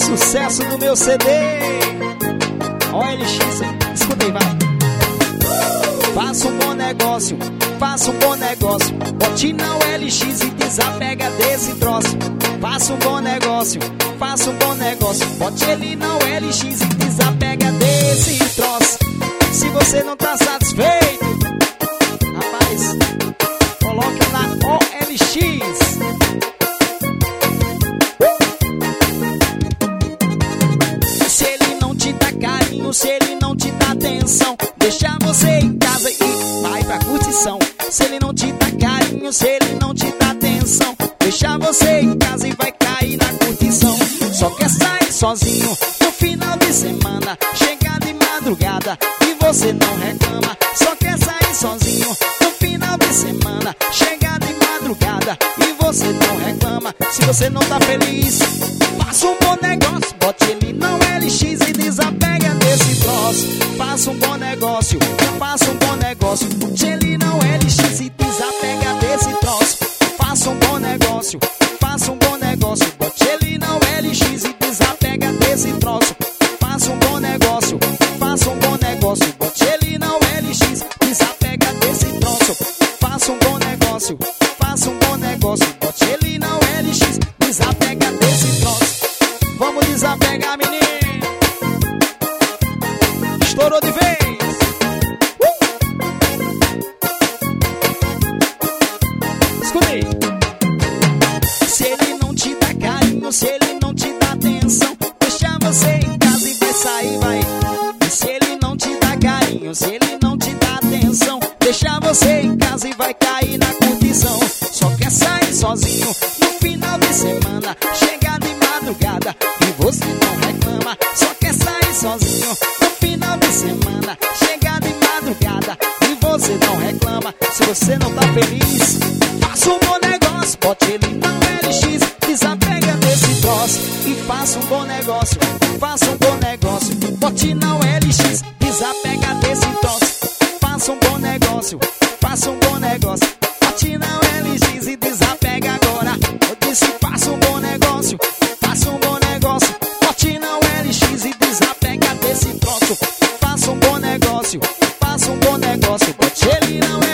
Sucesso do meu CD. OLX, escuta aí, vai. Faça um bom negócio, faça um bom negócio. Bote na OLX e desapega desse troço. Faça um bom negócio, faça um bom negócio. Bote ele na OLX e desapega desse troço. Se você não tá satisfeito, rapaz, coloque na OLX. Se ele não te dá carinho, se ele não te dá atenção, deixa você em casa e vai pra curtição. Se ele não te dá carinho, se ele não te dá atenção, deixa você em casa e vai cair na curtição. Só quer sair sozinho no final de semana, chegar de madrugada e você não reclama. Só quer sair sozinho no final de semana, chegar de madrugada e você não reclama. Se você não tá feliz, faça um bom negócio, bote ele na OLX e desapega desse troço. Faça um bom negócio, faça um bom negócio, bote ele na OLX e desapega desse troço. Faça um bom negócio, faça um bom negócio, bote ele na OLX e desapega desse troço. Faça um bom negócio, faça um bom negócio, bote ele na OLX, desapega desse troço. Faça um bom negócio, faça um bom negócio, bote ele na OLX, desapega desse troço. Vamos desapegar, menino. Estourou de vez. Escutei. Se ele não te dá carinho, se ele não te dá atenção, deixa você em casa e vai sair, vai. E se ele não te dá carinho, se ele não te dá atenção, deixa você em casa e vai cair na curtição. Só quer sair sozinho no final de semana, chegar de madrugada e você não reclama. Só quer sair sozinho no final de semana, chegar de madrugada e você não reclama. Se você não tá feliz, faça um bom negócio, bote ele na OLX, desapega desse troço. E faça um bom negócio, faça um bom negócio, bote na OLX, desapega desse troço. Faça um bom negócio, faça um bom negócio, bote na OLX e desapega agora. Eu disse faça um bom negócio, faça um bom negócio, bote na OLX e desapega desse troço. Faça um bom negócio, faça um bom negócio, bote ele na OLX.